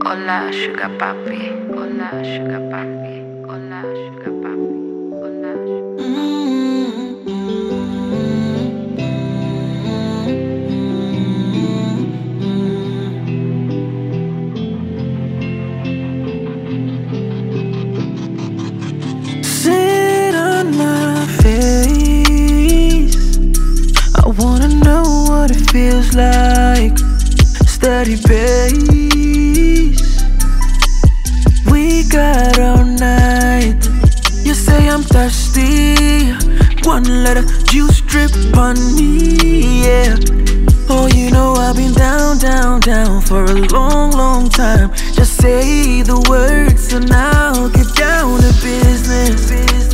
Hola, sugar papi. Hola, sugar papi. Hola, sugar papi. Hola, Sit on my face. I wanna know what it feels like. Steady pace. We got all night. You say I'm thirsty. One letter juice drip on me, yeah. Oh, you know I've been down, down, down for a long, long time. Just say the words and I'll get down to business.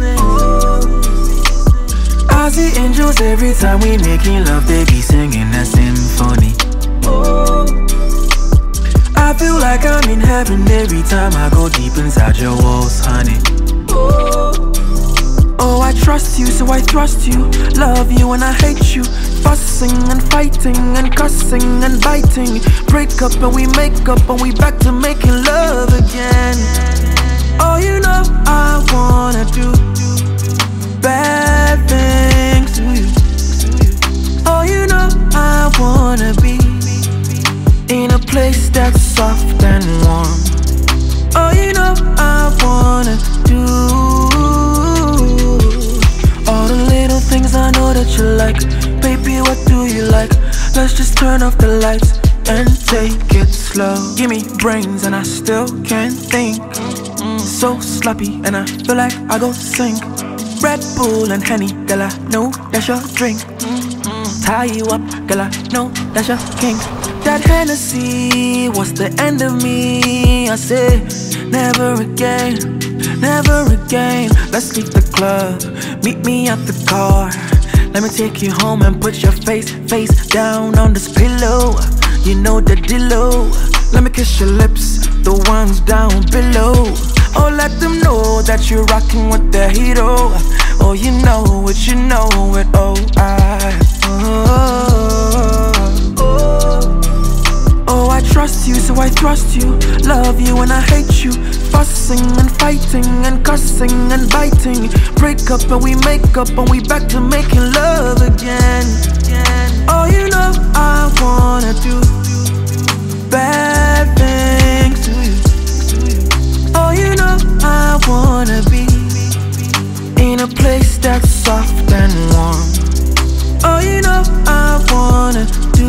I see angels every time we making love. They be singing that symphony. I feel like I'm in heaven every time I go deep inside your walls, honey. Oh, I trust you, so I thrust you. Love you and I hate you. Fussing and fighting and cussing and biting. Break up and we make up and we back to making love again. Oh, you know I wanna do bad things to you. Oh, you know I wanna be in a place that's soft and warm. Oh, you know I wanna do all the little things I know that you like. Baby, what do you like? Let's just turn off the lights and take it slow. Give me brains and I still can't think. So sloppy and I feel like I go sink. Red Bull and Henny, girl, I know that's your drink. Tie you up, girl, I know that's your kink. That Hennessy was the end of me. I say, never again, never again. Let's leave the club, meet me at the car. Let me take you home and put your face down on this pillow. You know the dealo. Let me kiss your lips, the ones down below. Oh, let them know that you're rocking with the hero. Oh, you know it, you know it. Oh, I trust you, so I thrust you. Love you and I hate you. Fussing and fighting and cussing and biting. Break up and we make up and we back to making love again. Oh, you know I wanna do bad things to you. Oh, you know I wanna be in a place that's soft and warm. Oh, you know I wanna do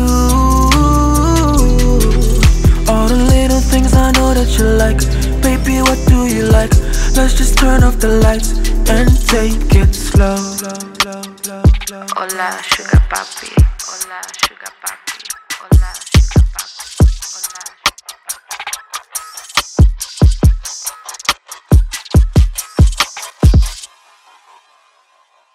all the little things I know that you like. Baby, what do you like? Let's just turn off the lights and take it slow. Hola, sugar papi. Hola,